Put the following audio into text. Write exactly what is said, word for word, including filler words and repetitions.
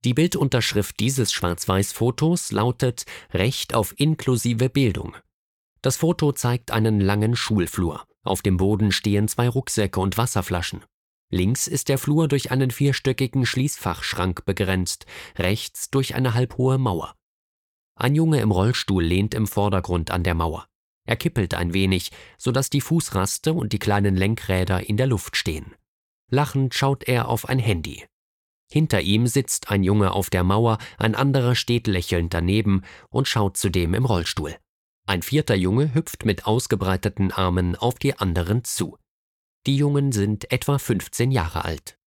Die Bildunterschrift dieses Schwarz-Weiß-Fotos lautet »Recht auf inklusive Bildung«. Das Foto zeigt einen langen Schulflur. Auf dem Boden stehen zwei Rucksäcke und Wasserflaschen. Links ist der Flur durch einen vierstöckigen Schließfachschrank begrenzt, rechts durch eine halbhohe Mauer. Ein Junge im Rollstuhl lehnt im Vordergrund an der Mauer. Er kippelt ein wenig, sodass die Fußraste und die kleinen Lenkräder in der Luft stehen. Lachend schaut er auf ein Handy. Hinter ihm sitzt ein Junge auf der Mauer, ein anderer steht lächelnd daneben und schaut zudem im Rollstuhl. Ein vierter Junge hüpft mit ausgebreiteten Armen auf die anderen zu. Die Jungen sind etwa fünfzehn Jahre alt.